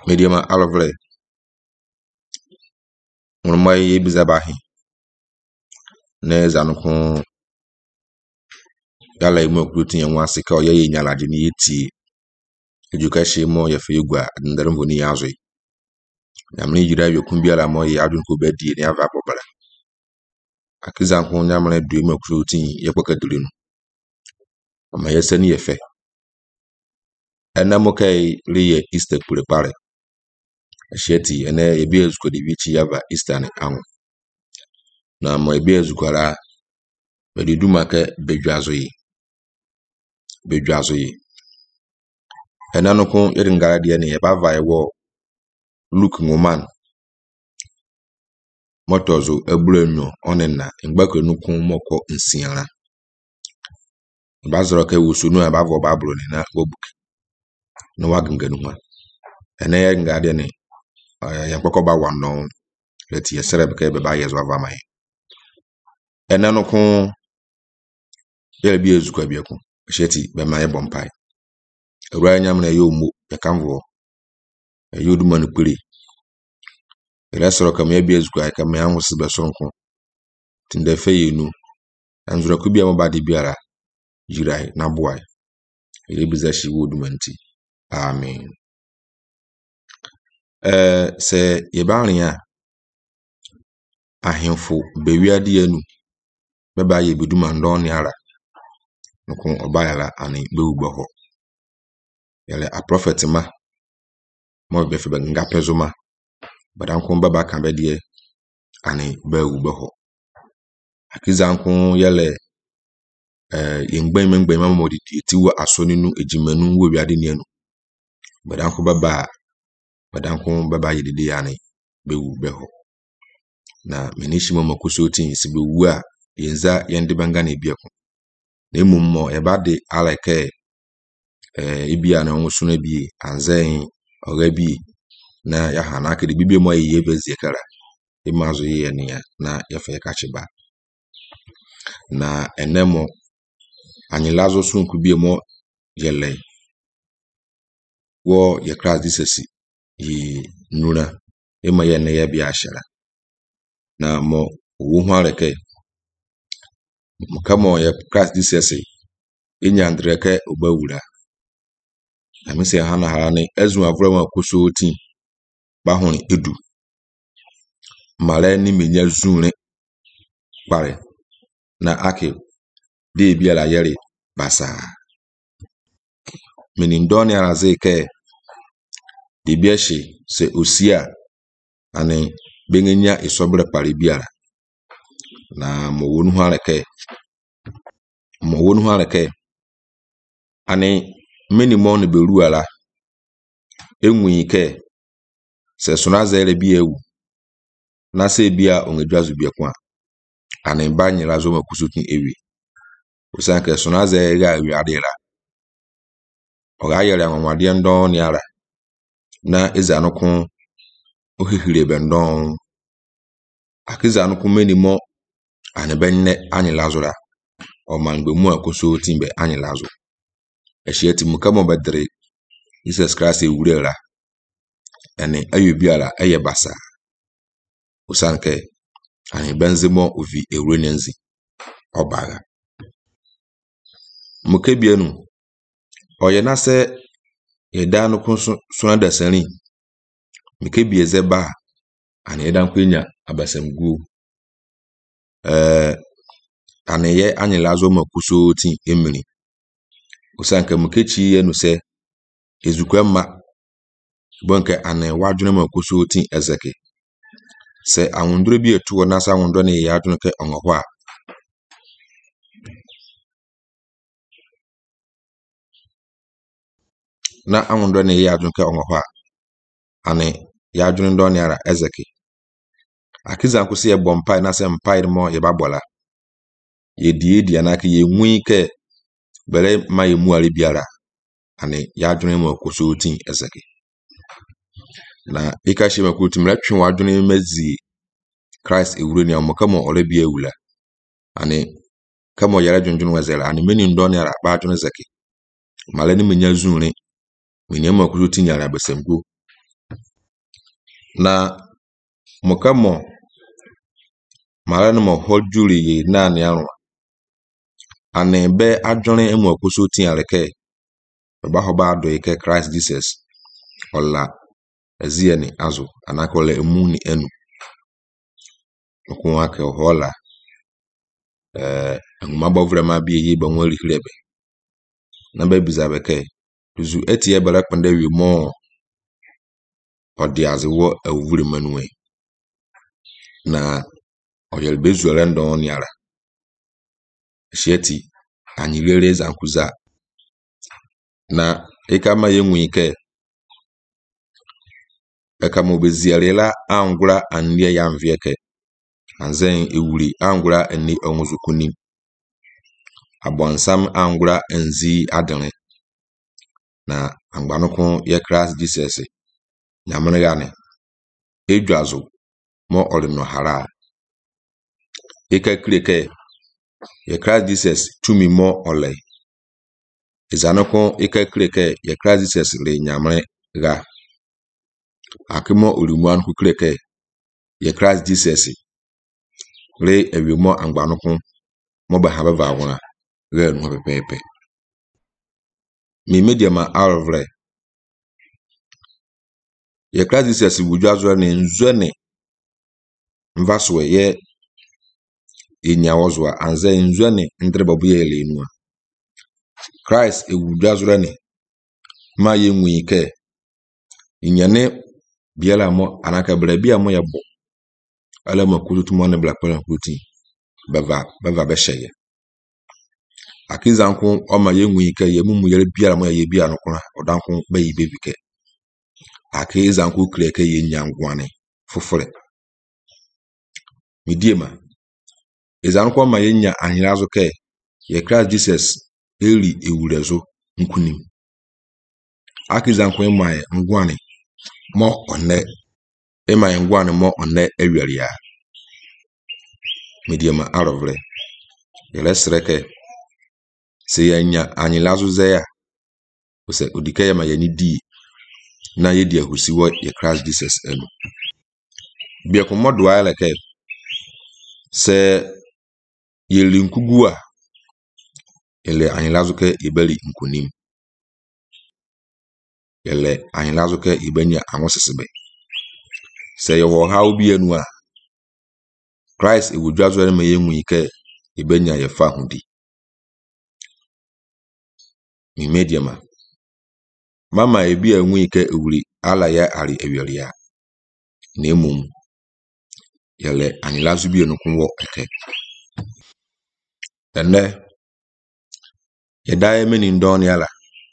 mediama alovle ngurmay bizabahi ne zanukun yala imo krutin yanwa sika oye nyalaje ni yeti edukashi mo ya fegwa ndarumbo ni yazo yamni jira yokun biala mo ya adun ko bedi ni ava bobala akizan kun nyamne du imo krutin yekokadulinu ama yesani yefe enamokai liye Easter prepare asheti ene ebi ezuko de bichi yava Easter ni anwo na mo ebi ezukwara bedidumake bedwazo yi enanukun iringara de ne yebava ewo Luke ngoman motozo ebulenu onena ngbako nukun moko nsiara bazoro ke wusunu abavo bablo ni na obuk no waganganu ma ene yengara de ne yakwakoba wano leti yeserebe ke beba yezo avamai enanukun yebi ezukwa biaku sheti be mai bompai ewra nyamna yomu yakamvo yodumanu piri resoro kam yebi ezukwa kam yanwusi be sonko tinde feyenu anzura kubia mabadi biara jirai na boy yebizashi wodumanti amen se yebaria ahemfo bewiade anu beba yebiduma ndon yara nukun obayala ani bewugbo yale a prophet ma mo be fe nga pezuma badankun baba kan bedie ani bewugbo akizankun yale yengben ma mo di tiwo asoni nu ejimanu wo wiade ni anu badankun baba yedide yani bewugbo na menishimo makusotin sibewu a yenza yende banga na ebiako na emummo ebade alake ibia na onwusuna bi anzen ogabi na ya hanaka de bibie mo ye bezekara imazo ye ne na yafe kachiba na enemo anyilazo sunku bie mo yele wo ye Christ disesi yi nuna ema ye ne ya bia ashara na mo wo ho areke kamo ye Christ disesi inyandreke obawura amise hana harane ezu avrama kusoti bahon edu male ni menya zunre pare na ake de bia la yere basa menindoni arazeke de biashi se osia ani bengenya isobre pare biara na mo wonu hareke ani minimum ne beruala enwike se sonaza ele bi ewu na se bia onedwazu bia kwa ani banyira zo makusutin ewi osanke sonaza ega awi adira oga yere anwade ndon ni ara na ezanukun ohihire bendon akizanukun minimum ani benne ani lazura o mangbe mu akosutin be ani lazo esheti mukamo badre Jesus Christ ewurera ene ayobiara eyebasa usanke ani benzemo ovi ewrenenzi obaga mukebienu oyena se yedanu kun sunada sani mukebieze ba ani edan kwenya abasamgu ani ye ani lazo makuso tin emiri usanke mukechi yenu se ezukwema bonke ane wadwene makuso tin ezeke se awundure bi etuo na sa awundo ne ya adwene ke ongo a na awundo ne ya adwene ke ongo a ane ya adwene ndo ne ara ezeke akiza nkusi ye bompai na se mpai mo ye babola ye die anaka ye nwi ke bere ma ye muari biara ane ya adwene makuso tin ezeke na ikashi makutumra twen wadwene mazi Christ ewure ni amokamo olebi ewula ane kamo yara dwondwon wazela ane meni ndoni ara ba adwene zeke male ni menya zunre menya makuso tin yara basamgo na mukamo marano mo hojuri ye na ni arun ane be adwene emu akoso tin areke ba hoba do ike Christ Jesus ola azia ni azo anakola emu ni enu okun ake hola ngumaba vrema bi yi ba nwari hirebe na ba biza beke duzu etie bala kpende wi mo odiaze wo awuri manuwe na oyel bezuere ndo ni ara sheti anyirere zankuza na ekama yenwu ike ekama obeziarela angura anlie ya mvieke anzen ewuri angura eni onwuzukuni abonsam angura enzi adene na angbanukun ye Christ Jesus nyamene gane edwazo mo olino hara ike kreke ye Christ Jesus tumi mo ole izanukun ike kreke ye Christ Jesus le nyamene ga akimo olimuan ku kreke ye Christ Jesus le ewimo angbanukun mo ba habe va wona le no pepepe mi media ma arvre ye Christ Jesus wujwazo ne nzone mvaswe ye inyawozwa anze nzone ndrebobu ye lenua Christ ewujwazo ne ma ye nwu ike inyane biela mo anaka bia mo yabo ala makutu mo ne black pala kuti bava besheye akizanku o ma ye nwu ike ye mumu yere biala mo ye bia no kuna odanku ba yi bebike akizanku kreke ye nyangwane fufure midiema izanku o ma ye nya ahirazo ke ye Christ Jesus eri ewurezo nkunim akizanku emaye ngwane mo one emaye ngwane mo one ewiaria midiema arovre yele sreke se yanya anyilazo zeya ose odike ya ma yani di na ye di ahusiwo ye Christ Jesus enu bia ko modo ala ke se ye linkugua ele anyilazo ke ibeli nkunim ele anyilazo ke ibenya anwosesebe se ye wo ha obi enu a Christ ewudwazo ma ye nwu ike ibenya ye fa hudi mi mediama mama ebi enwu ike ewuri ala ya ari ewiaria na emum yele anilazu bi enukwo eke ene yedaye meni ndoni ala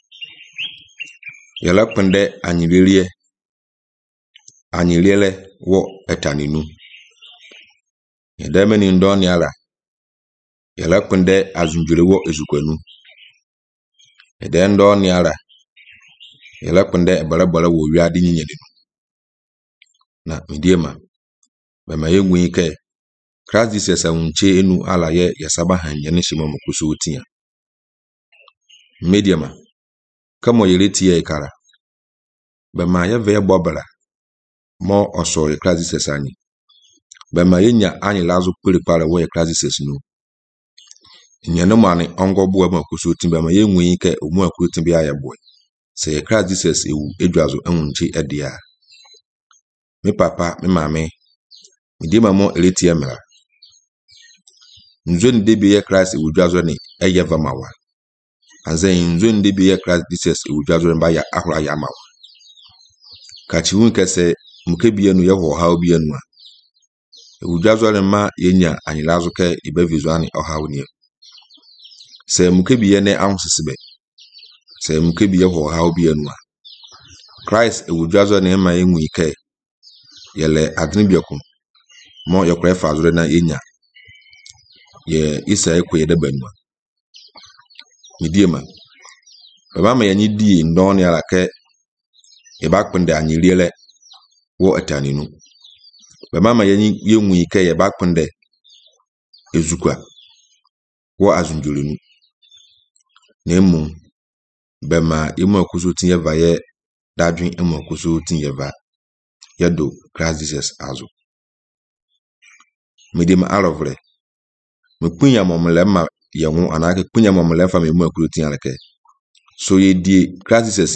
yele pende anyilele wo etaninu yedaye meni ndoni ala yele pende azunjure wo ezukwenu yedaye ndoni ala yele pende ebalabala wo wiadi nyinyedinu na midiema bema yenwu ike Christ Jesus anwunche enu ala ye yasaba hanye ne shima mokuso otia mediama kamo yeleti ye ikara bema ye ve bobala mo osori Christ Jesus anyi bema yenya anyi lazo pere wo ye Christ Jesus nu nyane mane ongobo mokuso otia bema yenwu ike omu akuti bia ye boy se Christ Jesus ewu edwazo anwunche edia mi papa mi mame midiema mo eleti ye mera nzoni debi ye Christ ewudwazo ni eyeva mawa anze nzoni debi ye Christ Jesus ewudwazo ba ya ahura ya mawa kachiwun kese mukebi enu ye ho ha obi enu a ewudwazo ni ma yenya anyilazo ke ibe vizuani oha oni se mukebi ye ne ahusisibe se mukebi ye ho ha obi enu a Christ ewudwazo ni ma yenwu ike yele adnibiakum mo yokre fazure na yenya ye isa ekwe de benwa midiema baba ma yanyi di ndoni ala ke e ba kpende anyiriele wo etaninu baba ma yanyi yenwu ike ye ba kpende ezukwa wo azunjulinu nemu bema imu akuso tinye va ye dadwin imu akuso tinye va yedo Christ Jesus azo medim alovre me punya momle ma yewu anake punya momle fa me mu akruti anake so ye die Christ Jesus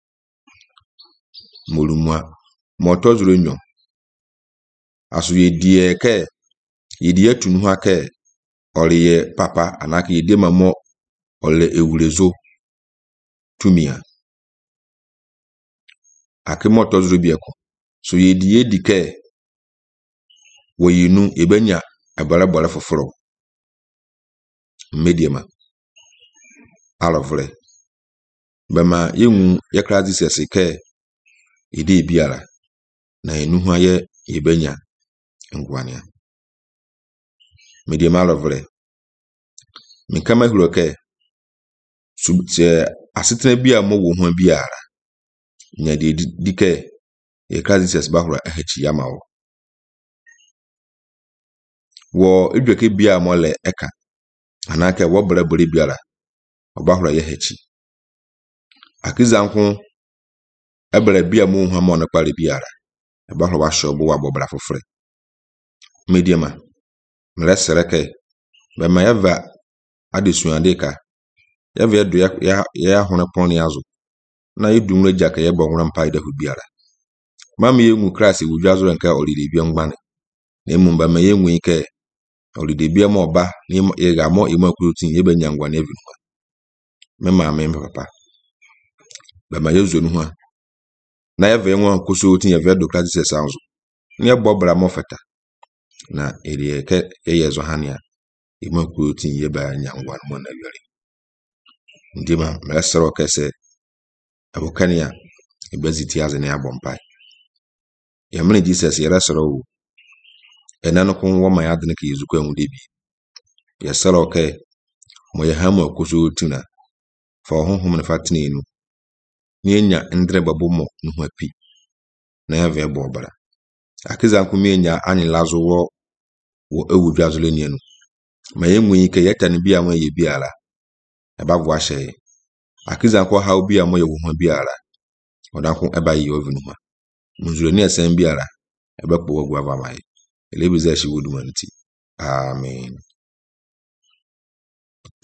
molumwa motozuro nyo aso ye die ke ye die tunu ha ke oriye papa anake ye de mamo ole ewurezo tumia ake motozuro bieko so ye die dike woyinu ebenya abara bora foforo mediama alovre bema yenwu ye Christ Jesus ke ide biara na enuhu aye ebenya ngwania mediama alovre minkama huroke subse asetena bia mo wo ho biara nya de dike ye Christ Jesus bahura ahachi yamawo wo edweke bia mo le eka anake wo brabore biara obahura ye hachi akizanku ebere bia mo hu ma no kware biara ebahura wa shobo wa bobra fofre mediama mresereke be ma yava adesuandeka yava edo ya hone pon yazo na idumre jaka ye bonwura mpa ida hu biara mama yenwu Christ wudwazo nka olide bia ngbane na emumba ma yenwu ike olide bia mo ba ni ye ga mo imakrutin ye benya ngwane evinwa mema me papa ba ma yezo nu ha na yava enwa koso tin yava do Christ Jesus anzo ni bobra mo feta na eri ke yezo hania imakrutin ye ba nya ngwane mo na yori ndima mesero kese abokania ebeziti azene abompai yamne Jesus yeresero wo enano kon wo ma yadne ke yezuko enwu debi yesero ke mo ye hama koso tina fa honhom ne fatine enu ni enya ndre babomo nu api na yave bobara akiza nkumi enya anyi lazo wo ewudwazole ni enu ma yenwu ike yetane bia ma ye biara ebavo ahye akiza nko ha obi amo ye wo ho biara odanko eba ye ovinu ha munzure ni esen biara ebekpo wagwa vamaye elebiza shi wudumanti amen.